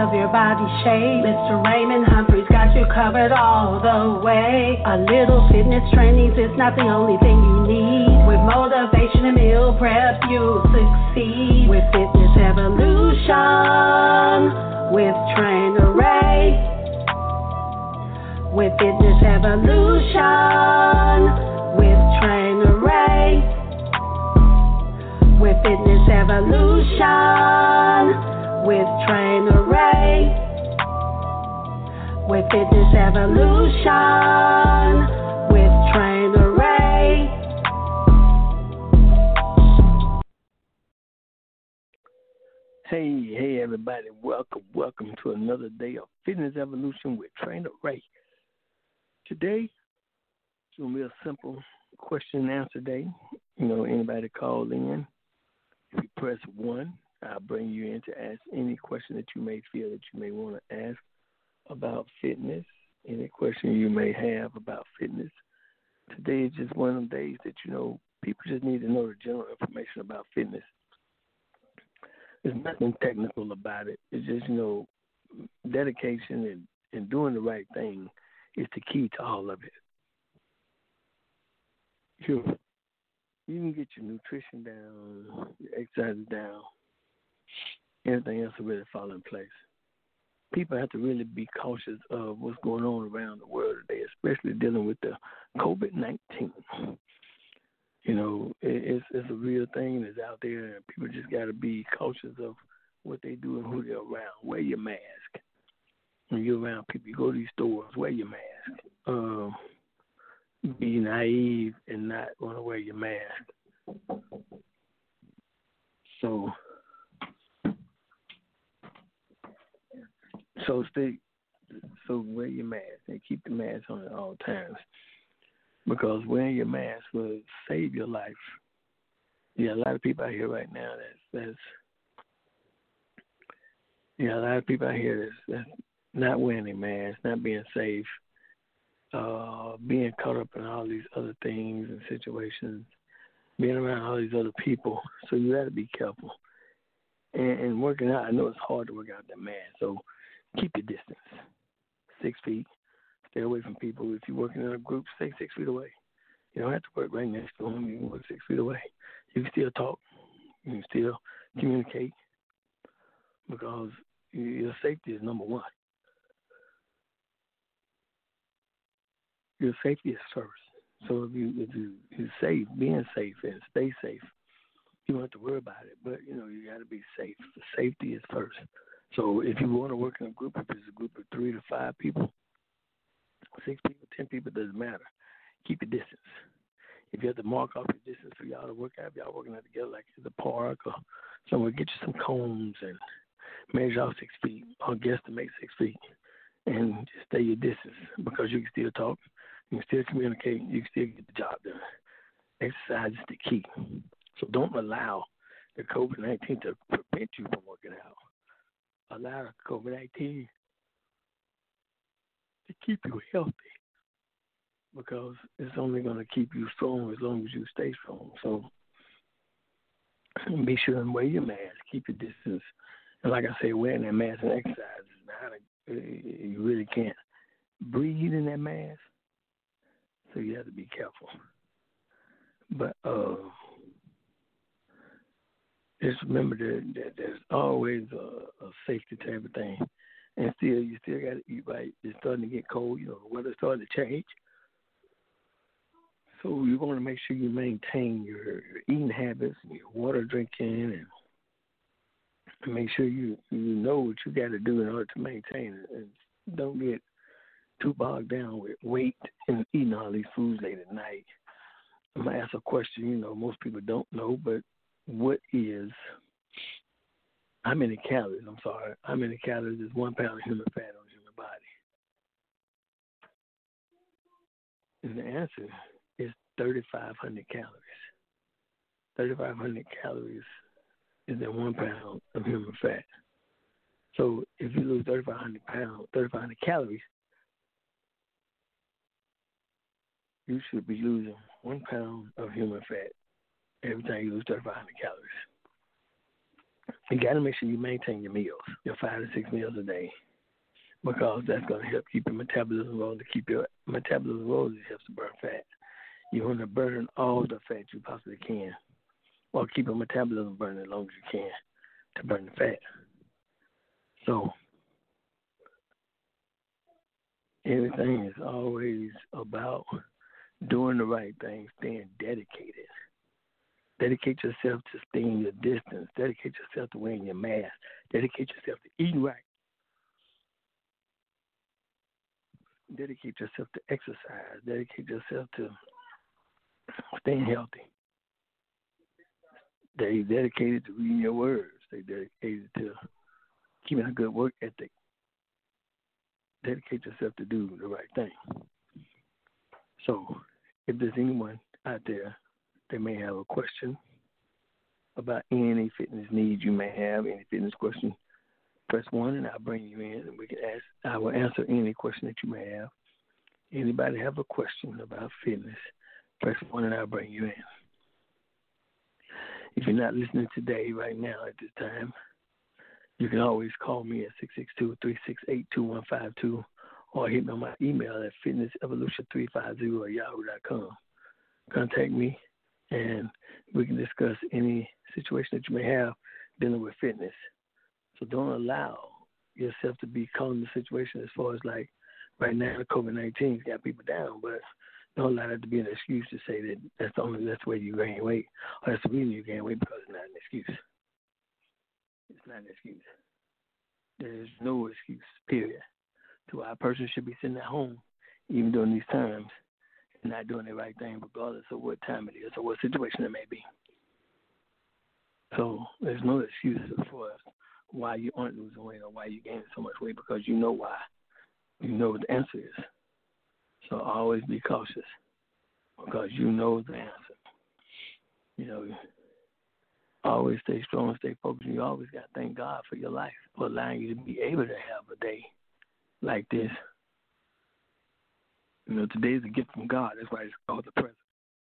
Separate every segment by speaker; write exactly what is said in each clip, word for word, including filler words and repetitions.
Speaker 1: of your body shape. Mister Raymond Humphreys got you covered all the way. A little fitness training's is not the only thing you need. With motivation and meal prep, you'll succeed. With Fitness Evolution, with Trainer Ray. With Fitness Evolution, with Trainer Ray. With Fitness Evolution, with Trainer Ray. With Fitness Evolution, with Trainer Ray.
Speaker 2: Hey, hey, everybody. Welcome, welcome to another day of Fitness Evolution with Trainer Ray. Today, it's going to be a simple question and answer day. You know, anybody call in, if you press one, I'll bring you in to ask any question that you may feel that you may want to ask about fitness, any question you may have about fitness. Today is just one of them days that, you know, people just need to know the general information about fitness. There's nothing technical about it. It's just, you know, dedication and, and doing the right thing is the key to all of it. You, you can get your nutrition down, your exercise down, everything else will really fall in place. People have to really be cautious of what's going on around the world today, especially dealing with the covid nineteen. You know, it, it's, it's a real thing that's out there, and people just got to be cautious of what they do and who they're around. Wear your mask. When you're around people, you go to these stores, wear your mask. Um, be naive and not want to wear your mask. So, so stay, so wear your mask and keep the mask on at all times, because wearing your mask will save your life. Yeah, a lot of people out here right now that's that's yeah, a lot of people out here that's, that's not wearing a mask, not being safe, uh, being caught up in all these other things and situations, being around all these other people. So you got to be careful. And, and working out, I know it's hard to work out that mask, so keep your distance. Six feet. Stay away from people. If you're working in a group, stay six feet away. You don't have to work right next to them. You can work six feet away. You can still talk. You can still communicate, because your safety is number one. Your safety is first. So if you if you you're safe, being safe and stay safe, you don't have to worry about it. But you know, you got to be safe. The safety is first. So if you want to work in a group, if it's a group of three to five people, six people, ten people, doesn't matter. Keep your distance. If you have to mark off your distance for y'all to work out, if y'all working out together like at the park or somewhere, get you some cones and measure out six feet or guesstimate six feet and just stay your distance, because you can still talk, you can still communicate, you can still get the job done. Exercise is the key. So don't allow the covid nineteen to prevent you from working out. Allow the covid nineteen to keep you healthy, because it's only going to keep you strong as long as you stay strong. So be sure and wear your mask, keep your distance. And like I say, wearing that mask and exercise is not a, you really can't breathe in that mask, so you have to be careful. But uh, just remember that, that there's always a, a safety to everything. And still, you still got to eat right. It's starting to get cold. You know, the weather's starting to change. So you want to make sure you maintain your, your eating habits, and your water drinking, and make sure you, you know what you got to do in order to maintain it. And don't get too bogged down with weight and eating all these foods late at night. I'm going to ask a question, you know, most people don't know, but what is, how many calories, I'm sorry, how many calories is one pound of human fat on the human body? And the answer is thirty-five hundred calories. thirty-five hundred calories is in one pound of human fat. So if you lose thirty-five hundred pounds, thirty-five hundred calories, you should be losing one pound of human fat every time you lose thirty-five hundred calories. You got to make sure you maintain your meals, your five to six meals a day, because that's going to help keep your metabolism rolling. To keep your metabolism rolling, it helps to burn fat. You want to burn all the fat you possibly can, while keeping metabolism burning as long as you can to burn the fat. So everything is always about doing the right thing, staying dedicated. Dedicate yourself to staying your distance. Dedicate yourself to wearing your mask. Dedicate yourself to eating right. Dedicate yourself to exercise. Dedicate yourself to staying healthy. Stay dedicated to reading your words. Stay dedicated to keeping a good work ethic. Dedicate yourself to do the right thing. So, if there's anyone out there that may have a question about any fitness needs you may have, any fitness question, press one and I'll bring you in and we can ask. I will answer any question that you may have. Anybody have a question about fitness, press one and I'll bring you in. If you're not listening today, right now, at this time, you can always call me at six six two, three six eight, two one five two or hit me on my email at fitness evolution three five zero at yahoo dot com. Contact me and we can discuss any situation that you may have dealing with fitness. So don't allow yourself to be caught in the situation as far as like right now the COVID nineteen's got people down, but don't allow that to be an excuse to say that that's the only that's the way you gain weight or that's the reason you gain weight, because it's not an excuse. It's not an excuse. There's no excuse, period, to why a person should be sitting at home even during these times and not doing the right thing regardless of what time it is or what situation it may be. So there's no excuse for why you aren't losing weight or why you're gaining so much weight, because you know why. You know what the answer is. So always be cautious because you know the answer. You know, always stay strong, stay focused. You always got to thank God for your life, for allowing you to be able to have a day like this. You know, today is a gift from God. That's why it's called the present.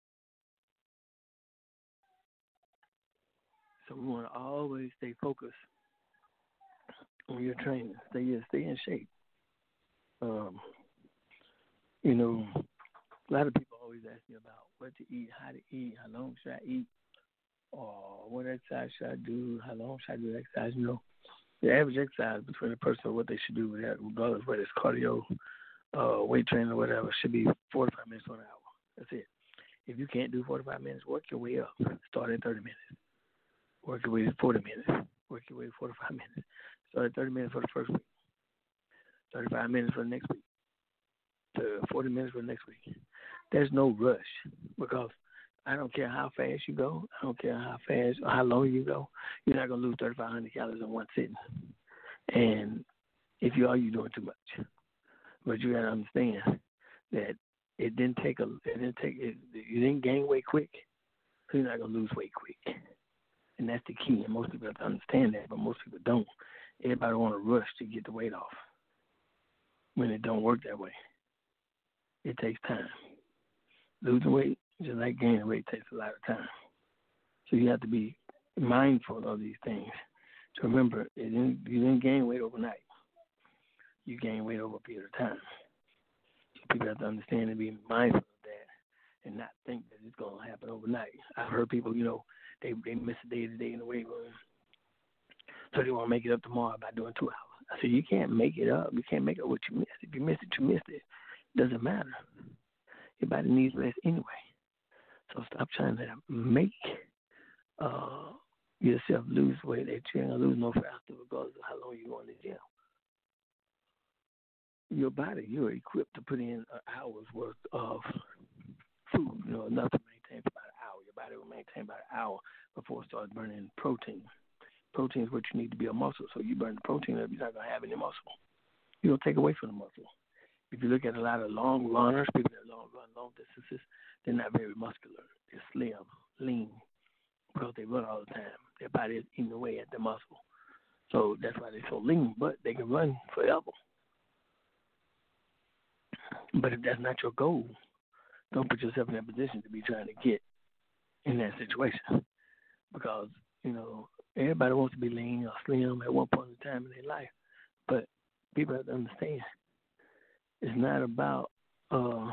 Speaker 2: So we want to always stay focused on your training. Stay, stay in shape. Um, you know, a lot of people always ask me about what to eat, how to eat, how long should I eat, or what exercise should I do, how long should I do exercise. You know, the average exercise between a person and what they should do, regardless of whether it's cardio, uh, weight training, or whatever, should be forty-five minutes to an hour. That's it. If you can't do forty-five minutes, work your way up. Start at thirty minutes. Work your way to forty minutes. Work your way to forty-five minutes. Start at thirty minutes for the first week. thirty-five minutes for the next week. To forty minutes for the next week. There's no rush, because I don't care how fast you go. I don't care how fast or how long you go. You're not going to lose thirty-five hundred calories in one sitting. And if you are, you're doing too much. But you got to understand that it didn't take a, it didn't take, it, you didn't gain weight quick, so you're not going to lose weight quick. And that's the key. And most people have to understand that, but most people don't. Everybody want to rush to get the weight off when it don't work that way. It takes time. Losing weight, just like gaining weight, takes a lot of time. So you have to be mindful of these things. To remember, it didn't, you didn't gain weight overnight. You gain weight over a period of time. So people have to understand and be mindful of that and not think that it's going to happen overnight. I've heard people, you know, they they miss a day to day in the weight room, so they want to make it up tomorrow by doing two hours. I said, you can't make it up. You can't make up what you missed. If you missed it, you missed it. It doesn't matter. Your body needs rest anyway. So stop trying to make uh, yourself lose weight that you're going to lose no faster regardless of how long you go in the gym. Your body, you're equipped to put in an hour's worth of food, you know, enough to maintain for about an hour. Your body will maintain about an hour before it starts burning protein. Protein is what you need to be a muscle. So you burn the protein up, you're not going to have any muscle. You don't take away from the muscle. If you look at a lot of long runners, people that long run long distances, they're not very muscular. They're slim, lean, because they run all the time. Their body is eating away at the muscle. So that's why they're so lean, but they can run forever. But if that's not your goal, don't put yourself in that position to be trying to get in that situation. Because, you know, Everybody wants to be lean or slim at one point in time in their life, but people have to understand it's not about uh,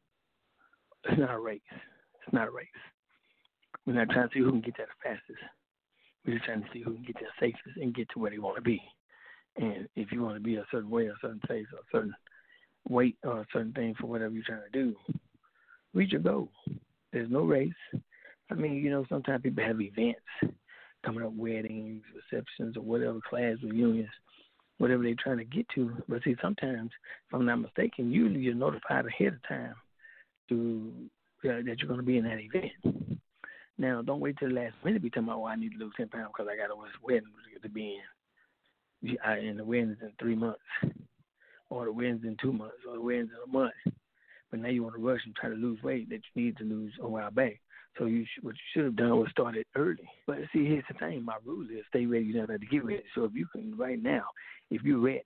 Speaker 2: it's not a race. It's not a race. We're not trying to see who can get there the fastest. We're just trying to see who can get there safest and get to where they want to be. And if you want to be a certain way, a certain place, or a certain weight, or a certain thing for whatever you're trying to do, reach your goal. There's no race. I mean, you know, sometimes people have events coming up, weddings, receptions, or whatever, class reunions, whatever they're trying to get to. But see, sometimes, if I'm not mistaken, usually you're notified ahead of time to uh, that you're going to be in that event. Now, don't wait till the last minute to be talking about, oh, I need to lose ten pounds because I got a wedding to be in. I, and the wedding's in three months, or the wedding's in two months, or the wedding's in a month. But now you want to rush and try to lose weight that you need to lose a while back. So you sh- what you should have done was started early. But see, here's the thing. My rule is stay ready. You never have to get ready. So if you can, right now, if you're ready,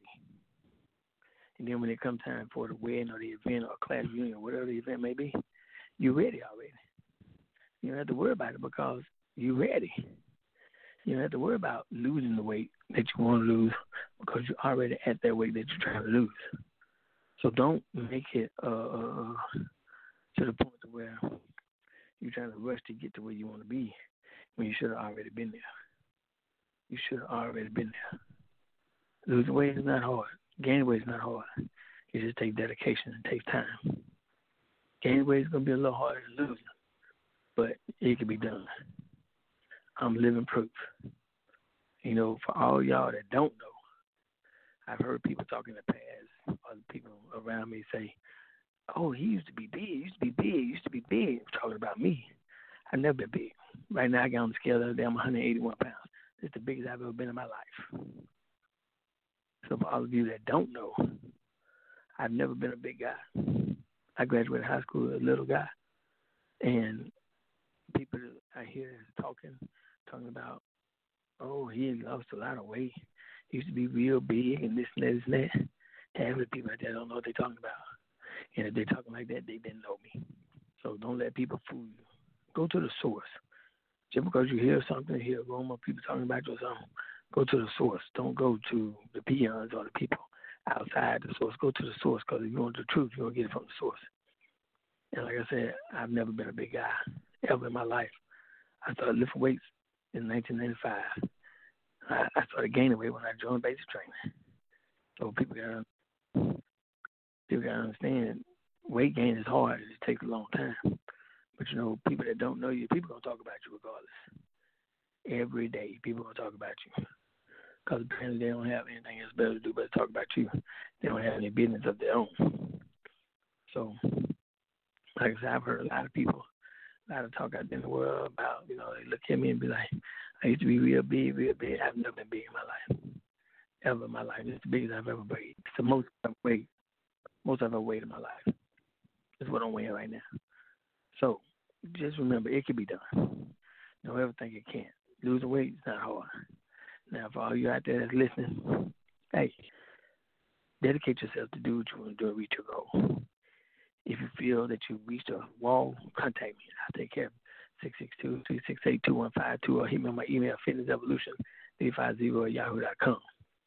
Speaker 2: and then when it comes time for the wedding or the event or class reunion or whatever the event may be, you're ready already. You don't have to worry about it because you're ready. You don't have to worry about losing the weight that you want to lose because you're already at that weight that you're trying to lose. So don't make it uh, uh, to the point to where you're trying to rush to get to where you want to be when you should have already been there. You should have already been there. Losing weight is not hard. Gaining weight is not hard. It just takes dedication and takes time. Gaining weight is going to be a little harder than losing, but it can be done. I'm living proof. You know, for all y'all that don't know, I've heard people talk in the past, other people around me say, oh, he used to be big, he used to be big, he used to be big, talking about me. I've never been big. Right now I got on the scale the other day, I'm one hundred eighty-one pounds. It's the biggest I've ever been in my life. So for all of you that don't know, I've never been a big guy. I graduated high school as a little guy. And people I hear talking, talking about, oh, he lost a lot of weight. He used to be real big and this and that, this and that. Half of the people out there don't know what they're talking about. And if they're talking like that, they didn't know me. So don't let people fool you. Go to the source. Just because you hear something, hear a room of people talking about you or something, go to the source. Don't go to the peons or the people outside the source. Go to the source because if you want the truth, you're going to get it from the source. And like I said, I've never been a big guy ever in my life. I started lifting weights in nineteen ninety-five. I, I started gaining weight when I joined basic training. So people got to people got to understand weight gain is hard. It takes a long time. But, you know, people that don't know you, people going to talk about you regardless. Every day, people going to talk about you. Because apparently they don't have anything else better to do but talk about you. They don't have any business of their own. So, like I said, I've heard a lot of people, a lot of talk out there in the world about, you know, they look at me and be like, I used to be real big, real big. I've never been big in my life. Ever in my life. It's the biggest I've ever weighed. It's the most I've weighed, most I've ever weighed in my life. It's what I'm weighing right now. So, just remember, it can be done. Don't ever think it can't. Losing weight is not hard. Now, for all you out there that's listening, hey, dedicate yourself to do what you want to do and reach your goal. If you feel that you've reached a wall, contact me. I'll take care of it. six six two, three six eight, two one five two or hit me on my email, fitnessevolution three five zero at yahoo dot com.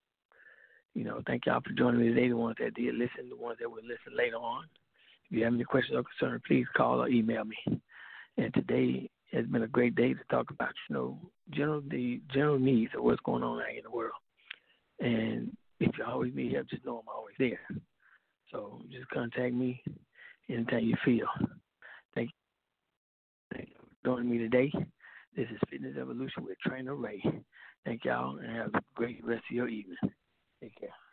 Speaker 2: You know, thank y'all for joining me today, the ones that did listen, the ones that will listen later on. If you have any questions or concerns, please call or email me. And today has been a great day to talk about, you know, general the general needs of what's going on out in the world. And if you always need help, just know I'm always there. So just contact me anytime you feel. Thank you. Thank you for joining me today. This is Fitness Evolution with Trainer Ray. Thank y'all and have a great rest of your evening. Take care.